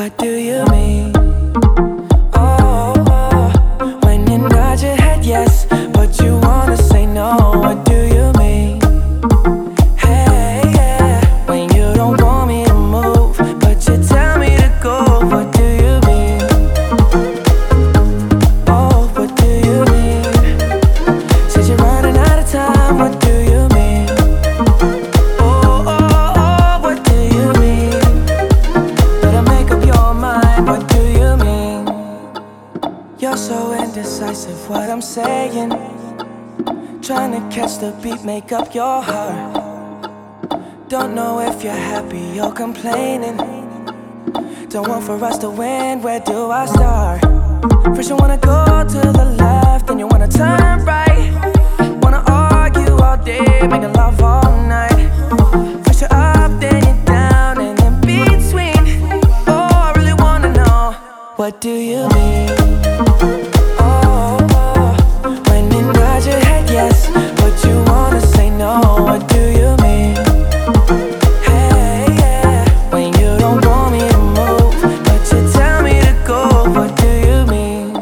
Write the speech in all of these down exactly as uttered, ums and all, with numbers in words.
what do you mean? Oh, oh, when you nod your head yes, but you wanna say no, what do you mean? Hey, yeah, when you don't want me to move, but you tell me to go, what do you mean? Oh, what do you mean? Said you're running out of time, what do you mean? Oh, oh, oh, what do you mean? Better make up your mind, what do you mean? You're so indecisive, what I'm saying. Trying to catch the beat, make up your heart. Don't know if you're happy or complaining. Don't want for us to win, where do I start? First you wanna go to the left, then you wanna turn right. Wanna argue all day, making love all night. First you're up, then you're down, and in between. Oh, I really wanna know, what do you mean? Oh, oh, when you nod your head yes, but you wanna say no, what do you mean? Hey, yeah, when you don't want me to move, but you tell me to go, what do you mean?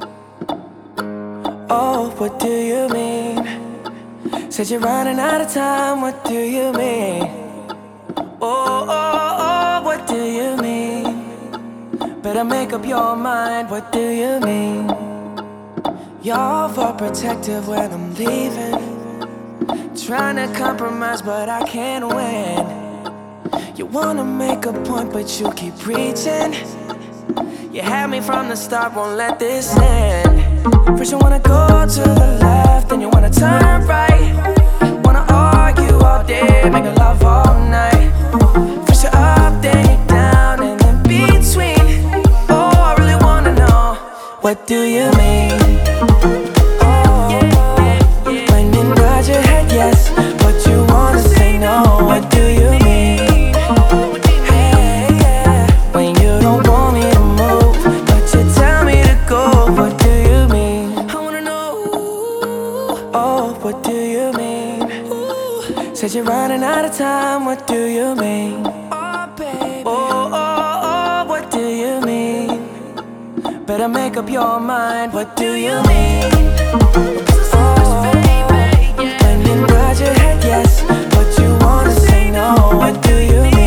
Oh, what do you mean? Said you're running out of time, what do you mean? Oh, oh, oh, what do you mean? Better make up your mind, what do you mean? You're overprotective when I'm leaving. Trying to compromise, but I can't win. You wanna make a point, but you keep preaching. You had me from the start, won't let this end. First you wanna go to the left, then you wanna turn right. Wanna argue all day, making love all night. First you're up, then you're down, and in between. Oh, I really wanna know, what do you mean? Oh, when you nod your head yes, but you wanna say no, what do you mean? Hey, yeah, when you don't want me to move, but you tell me to go, what do you mean? I wanna know, oh, what do you mean? Said you're running out of time, what do you mean? Oh, baby. Oh, oh, oh, what do you mean? Better make up your mind, what do you mean? Oh, when you nod your head yes, but you wanna say no, what do you mean?